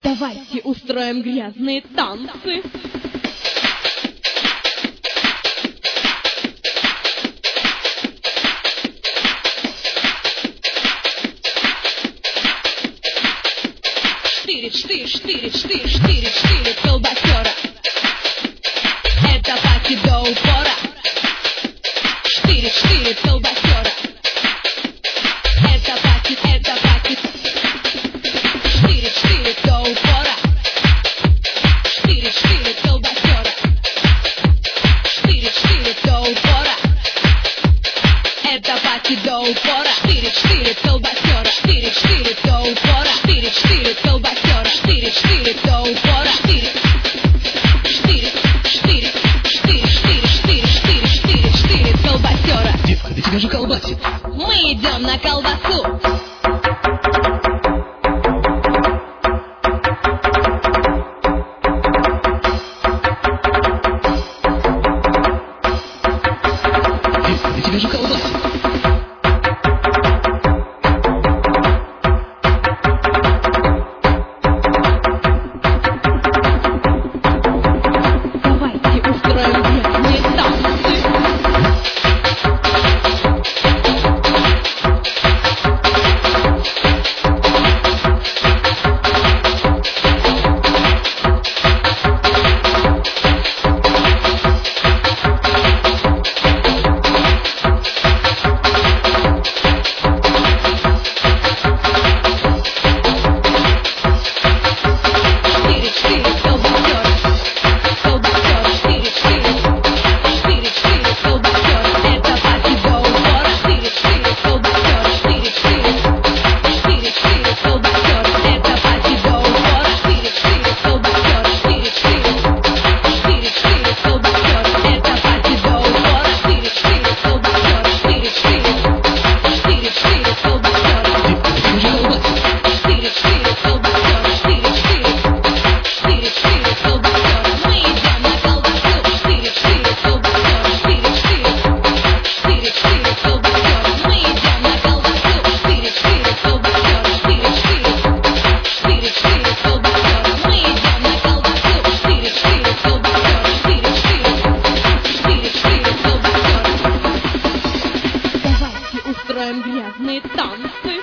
Давайте устроим грязные танцы. Штырит колбасера. Это пати до упора. Штырит колбасера. Это пати. Штырит до упора. Штырит колбасера. Штырит до упора. Это пати до упора. Штырит колбасера. Штырит до упора. Штырит колбасера. Штырит до упора. Штырит колбасера. Девка, да тебя же колбасит. Мы идем на колбасу. Девка, да тебя же колбасит. Давайте устроим грязные танцы. Устроим грязные танцы.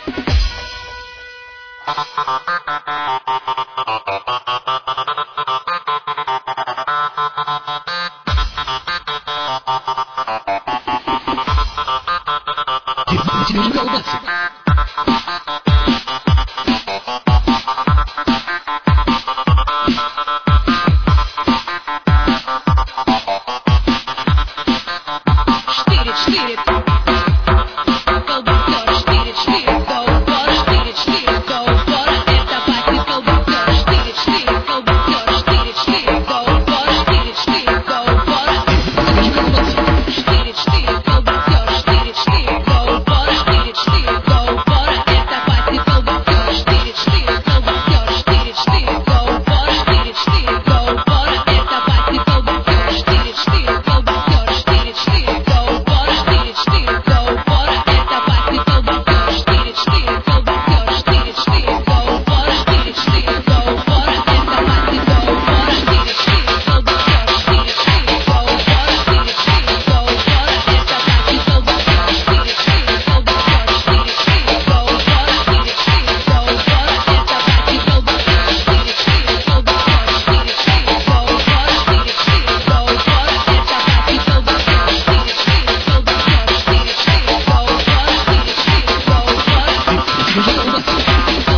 Девка, да тебя же колбасит. Штырит колбасера. Штырит до упора. Штырит до упора. Это пати колбасера. Штырит колбасера. Штырит до упора. Штырит до упора. Штырит колбасера. Штырит до упора. Штырит до упора. Это пати колбасера. Штырит колбасера. Штырит до упора. Штырит до упора. Это пати колбасера. Штырит колбасера. Штырит до упора. Штырит до упора. Это пати колбасера. Штырит колбасера. Штырит до упора. Штырит до упора. Это пати до упора. Штырит колбасера. Штырит до упора. Штырит до упора. Это пати колбасера. Штырит колбасера. Штырит до упора. Штырит до упора. Это пати колбасера. Штырит колбасера. Штырит до упора. Штырит до упора. Это пати колбасера. Штырит колбасера. Штырит до упора. Штырит до упора. Девка, да тебя же колбасит.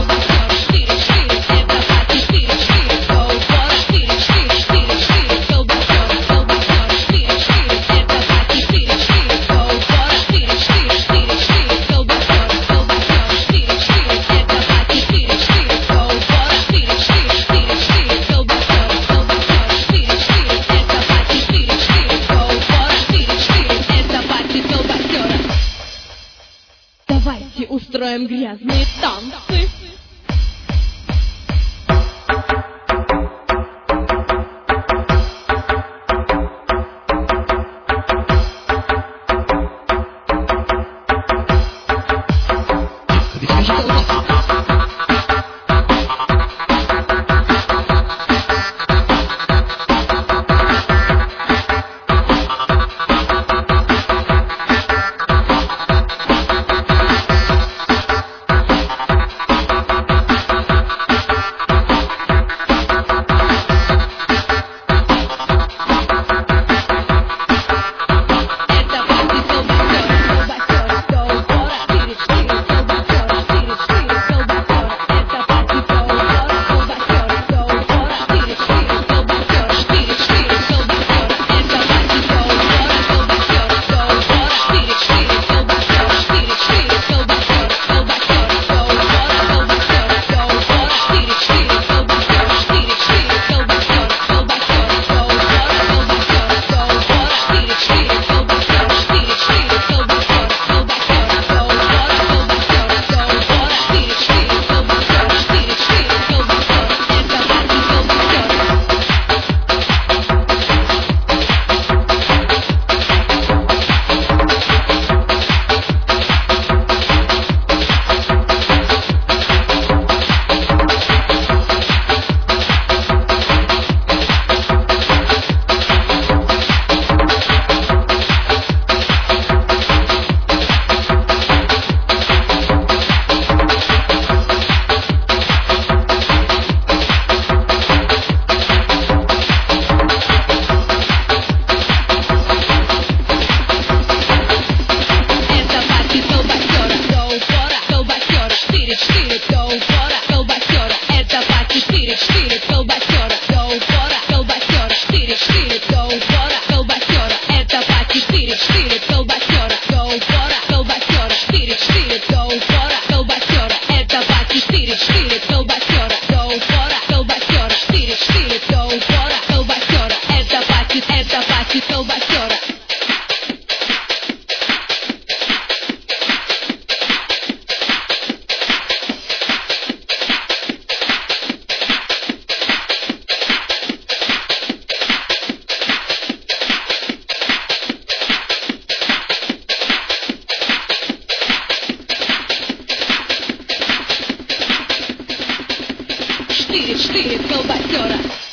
Давайте устроим грязные танцы. Девка, да тебя же колбасит. 4 колбасера.